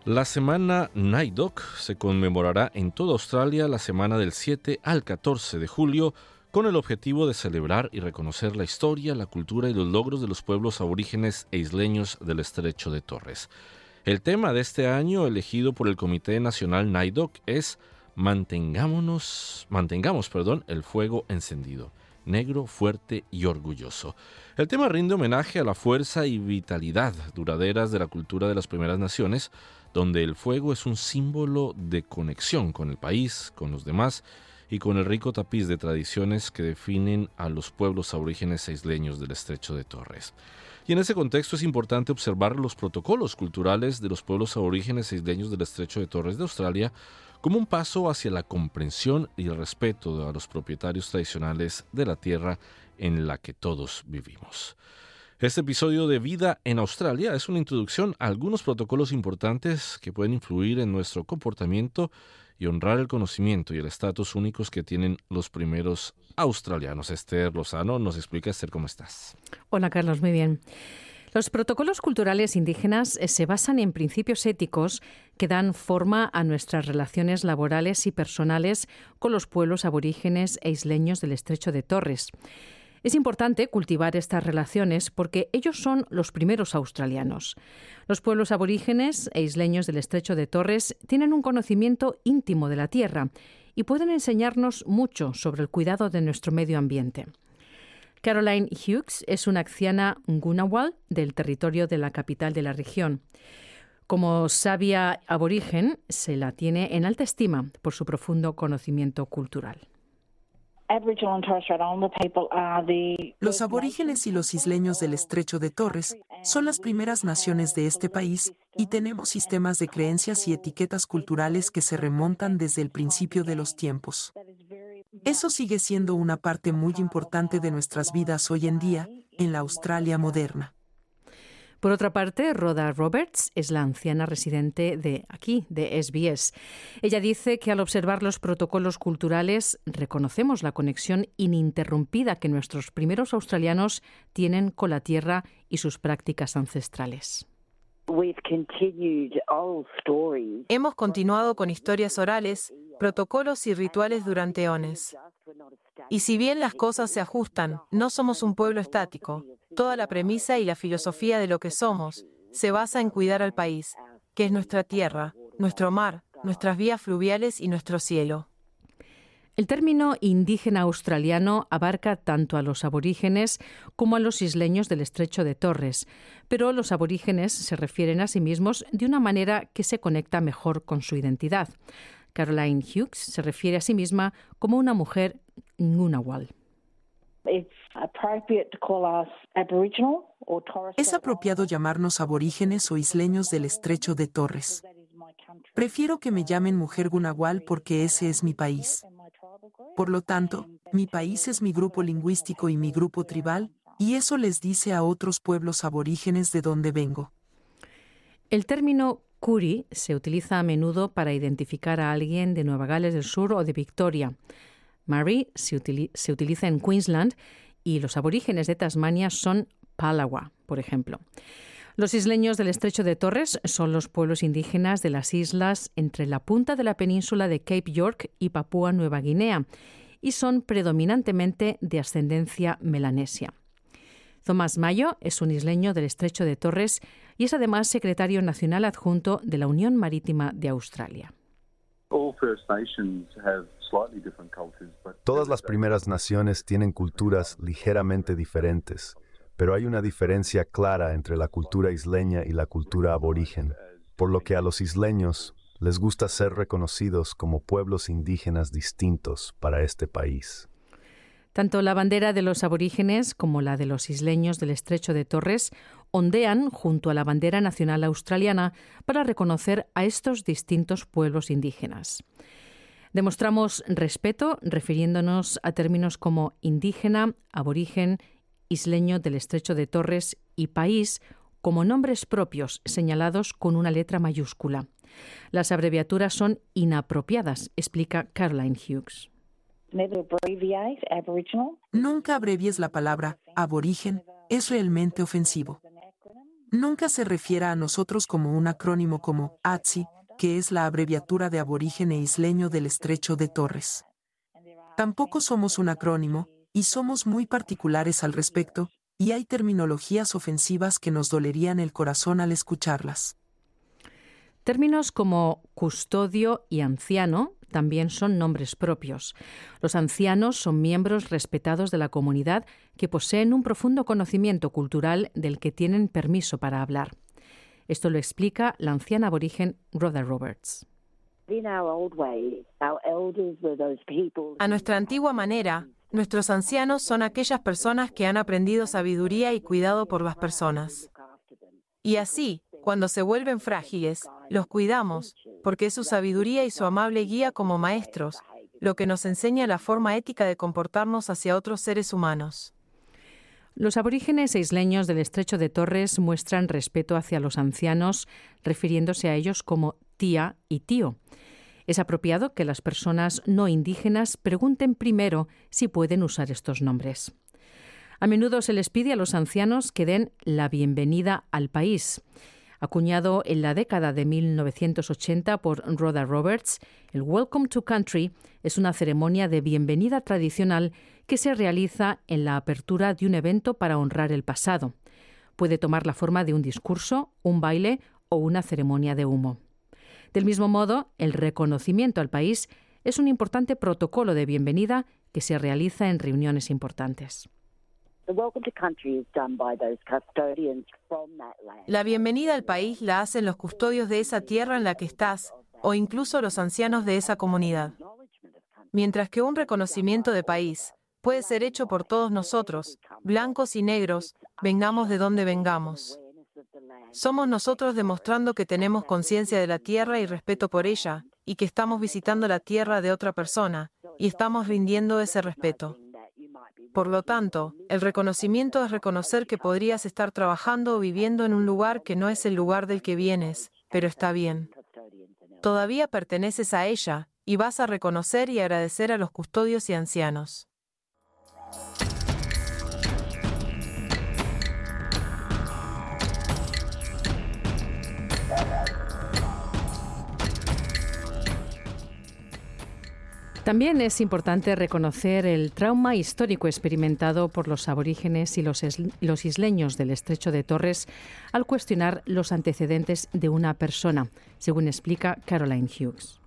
La semana NAIDOC se conmemorará en toda Australia la semana del 7 al 14 de julio con el objetivo de celebrar y reconocer la historia, la cultura y los logros de los pueblos aborígenes e isleños del Estrecho de Torres. El tema de este año, elegido por el Comité Nacional NAIDOC, es Mantengamos el fuego encendido, negro, fuerte y orgulloso. El tema rinde homenaje a la fuerza y vitalidad duraderas de la cultura de las primeras naciones, donde el fuego es un símbolo de conexión con el país, con los demás y con el rico tapiz de tradiciones que definen a los pueblos aborígenes e isleños del Estrecho de Torres. Y en ese contexto es importante observar los protocolos culturales de los pueblos aborígenes e isleños del Estrecho de Torres de Australia como un paso hacia la comprensión y el respeto a los propietarios tradicionales de la tierra en la que todos vivimos. Este episodio de Vida en Australia es una introducción a algunos protocolos importantes que pueden influir en nuestro comportamiento y honrar el conocimiento y el estatus únicos que tienen los primeros australianos. Esther Lozano nos explica. Esther, ¿cómo estás? Hola, Carlos, muy bien. Los protocolos culturales indígenas se basan en principios éticos que dan forma a nuestras relaciones laborales y personales con los pueblos aborígenes e isleños del Estrecho de Torres. Es importante cultivar estas relaciones porque ellos son los primeros australianos. Los pueblos aborígenes e isleños del Estrecho de Torres tienen un conocimiento íntimo de la tierra y pueden enseñarnos mucho sobre el cuidado de nuestro medio ambiente. Caroline Hughes es una anciana Ngunnawal del territorio de la capital de la región. Como sabia aborigen, se la tiene en alta estima por su profundo conocimiento cultural. Los aborígenes y los isleños del Estrecho de Torres son las primeras naciones de este país y tenemos sistemas de creencias y etiquetas culturales que se remontan desde el principio de los tiempos. Eso sigue siendo una parte muy importante de nuestras vidas hoy en día en la Australia moderna. Por otra parte, Rhoda Roberts es la anciana residente de SBS. Ella dice que al observar los protocolos culturales reconocemos la conexión ininterrumpida que nuestros primeros australianos tienen con la tierra y sus prácticas ancestrales. Hemos continuado con historias orales, protocolos y rituales durante eones. Y si bien las cosas se ajustan, no somos un pueblo estático. Toda la premisa y la filosofía de lo que somos se basa en cuidar al país, que es nuestra tierra, nuestro mar, nuestras vías fluviales y nuestro cielo. El término indígena australiano abarca tanto a los aborígenes como a los isleños del Estrecho de Torres, pero los aborígenes se refieren a sí mismos de una manera que se conecta mejor con su identidad. Caroline Hughes se refiere a sí misma como una mujer Ngunnawal. Es apropiado llamarnos aborígenes o isleños del Estrecho de Torres. Prefiero que me llamen mujer Ngunnawal porque ese es mi país. Por lo tanto, mi país es mi grupo lingüístico y mi grupo tribal, y eso les dice a otros pueblos aborígenes de donde vengo. El término Koori se utiliza a menudo para identificar a alguien de Nueva Gales del Sur o de Victoria. Murray se utiliza en Queensland y los aborígenes de Tasmania son Palawa, por ejemplo. Los isleños del Estrecho de Torres son los pueblos indígenas de las islas entre la punta de la península de Cape York y Papúa Nueva Guinea y son predominantemente de ascendencia melanesia. Thomas Mayo es un isleño del Estrecho de Torres y es además secretario nacional adjunto de la Unión Marítima de Australia. Todas las primeras naciones tienen culturas ligeramente diferentes, pero hay una diferencia clara entre la cultura isleña y la cultura aborigen, por lo que a los isleños les gusta ser reconocidos como pueblos indígenas distintos para este país. Tanto la bandera de los aborígenes como la de los isleños del Estrecho de Torres ondean junto a la bandera nacional australiana para reconocer a estos distintos pueblos indígenas. Demostramos respeto refiriéndonos a términos como indígena, aborigen, isleño del Estrecho de Torres y país como nombres propios señalados con una letra mayúscula. Las abreviaturas son inapropiadas, explica Caroline Hughes. Nunca abrevies la palabra aborigen, es realmente ofensivo. Nunca se refiere a nosotros como un acrónimo como ATSI, que es la abreviatura de Aborigen Isleño del Estrecho de Torres. Tampoco somos un acrónimo, y somos muy particulares al respecto, y hay terminologías ofensivas que nos dolerían el corazón al escucharlas. Términos como custodio y anciano también son nombres propios. Los ancianos son miembros respetados de la comunidad que poseen un profundo conocimiento cultural del que tienen permiso para hablar. Esto lo explica la anciana aborigen Rhoda Roberts. A nuestra antigua manera, nuestros ancianos son aquellas personas que han aprendido sabiduría y cuidado por las personas. Y así, cuando se vuelven frágiles, los cuidamos, porque es su sabiduría y su amable guía como maestros, lo que nos enseña la forma ética de comportarnos hacia otros seres humanos. Los aborígenes isleños del Estrecho de Torres muestran respeto hacia los ancianos, refiriéndose a ellos como tía y tío. Es apropiado que las personas no indígenas pregunten primero si pueden usar estos nombres. A menudo se les pide a los ancianos que den la bienvenida al país. Acuñado en la década de 1980 por Rhoda Roberts, el Welcome to Country es una ceremonia de bienvenida tradicional que se realiza en la apertura de un evento para honrar el pasado. Puede tomar la forma de un discurso, un baile o una ceremonia de humo. Del mismo modo, el reconocimiento al país es un importante protocolo de bienvenida que se realiza en reuniones importantes. La bienvenida al país la hacen los custodios de esa tierra en la que estás, o incluso los ancianos de esa comunidad. Mientras que un reconocimiento de país puede ser hecho por todos nosotros, blancos y negros, vengamos de donde vengamos. Somos nosotros demostrando que tenemos conciencia de la tierra y respeto por ella, y que estamos visitando la tierra de otra persona, y estamos rindiendo ese respeto. Por lo tanto, el reconocimiento es reconocer que podrías estar trabajando o viviendo en un lugar que no es el lugar del que vienes, pero está bien. Todavía perteneces a ella y vas a reconocer y agradecer a los custodios y ancianos. También es importante reconocer el trauma histórico experimentado por los aborígenes y los isleños del Estrecho de Torres al cuestionar los antecedentes de una persona, según explica Caroline Hughes.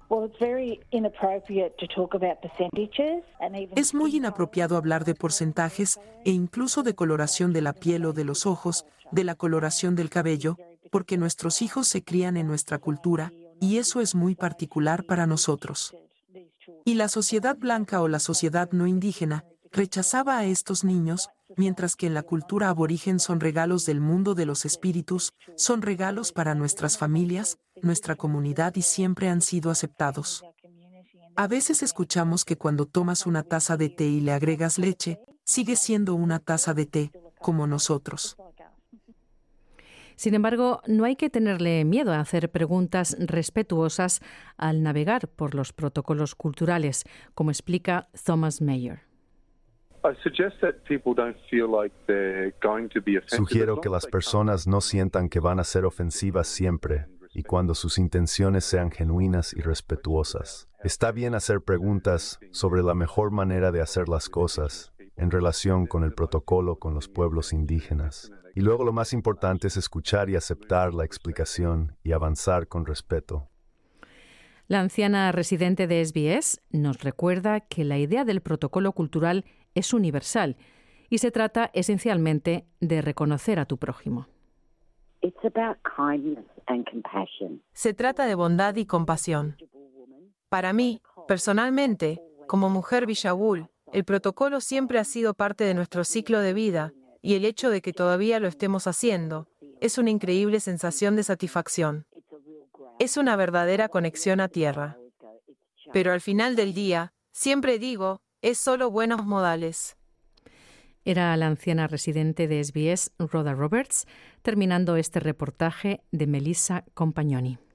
Es muy inapropiado hablar de porcentajes e incluso de coloración de la piel o de los ojos, de la coloración del cabello, porque nuestros hijos se crían en nuestra cultura, y eso es muy particular para nosotros. Y la sociedad blanca o la sociedad no indígena rechazaba a estos niños, mientras que en la cultura aborigen son regalos del mundo de los espíritus, son regalos para nuestras familias, nuestra comunidad y siempre han sido aceptados. A veces escuchamos que cuando tomas una taza de té y le agregas leche, sigue siendo una taza de té, como nosotros. Sin embargo, no hay que tenerle miedo a hacer preguntas respetuosas al navegar por los protocolos culturales, como explica Thomas Mayer. Sugiero que las personas no sientan que van a ser ofensivas siempre, y cuando sus intenciones sean genuinas y respetuosas. Está bien hacer preguntas sobre la mejor manera de hacer las cosas en relación con el protocolo con los pueblos indígenas. Y luego lo más importante es escuchar y aceptar la explicación y avanzar con respeto. La anciana residente de SBS nos recuerda que la idea del protocolo cultural es universal y se trata esencialmente de reconocer a tu prójimo. Se trata de bondad y compasión. Para mí, personalmente, como mujer Bishawul, el protocolo siempre ha sido parte de nuestro ciclo de vida, y el hecho de que todavía lo estemos haciendo es una increíble sensación de satisfacción. Es una verdadera conexión a tierra. Pero al final del día, siempre digo, es solo buenos modales. Era la anciana residente de SBS, Rhoda Roberts, terminando este reportaje de Melissa Compagnoni.